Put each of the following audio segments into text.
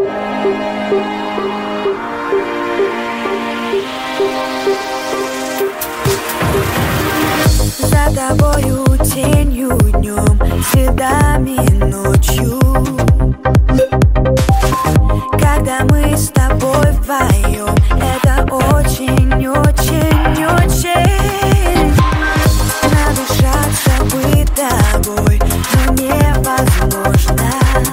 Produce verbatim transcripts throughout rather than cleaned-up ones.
За тобою тенью днем, следами ночью. Когда мы с тобой вдвоем, это очень-очень-очень. Надышаться бы тобой, но невозможно.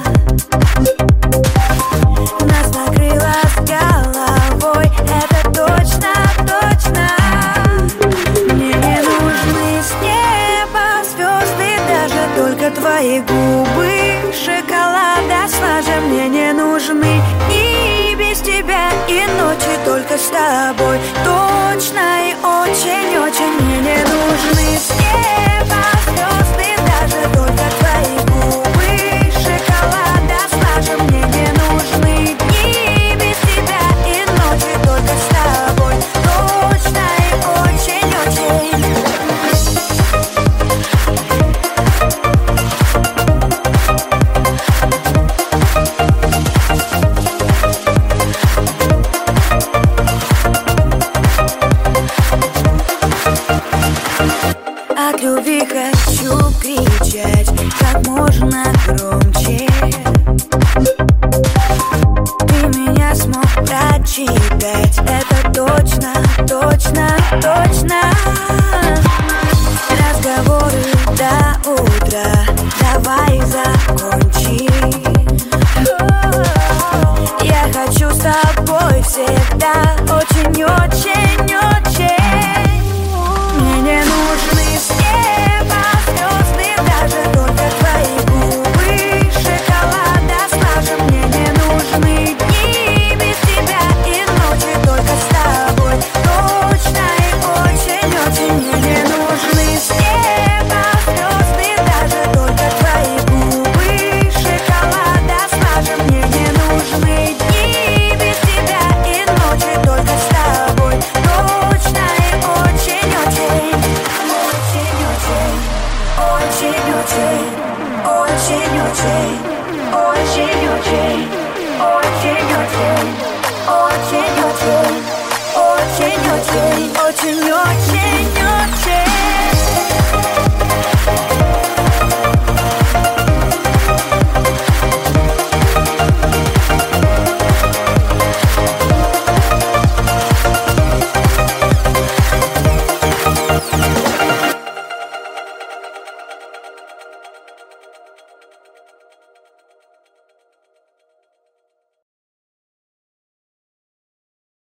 Нас накрыло с головой, это точно-точно. Мне не нужны с неба звезды, даже только твои губы шоколада слаже. Мне не нужны и без тебя, и ночи только с тобой. Точно и очень-очень. Мне не нужны с неба звезды, даже только твои губы шоколада слаже. Мне не нужны и без тебя, и ночи только с тобой. Точно и очень-очень. От любви хочу кричать как можно громче. Ты меня смог прочитать, это точно, точно, точно. Разговоры до утра, давай закончим. Я хочу с тобой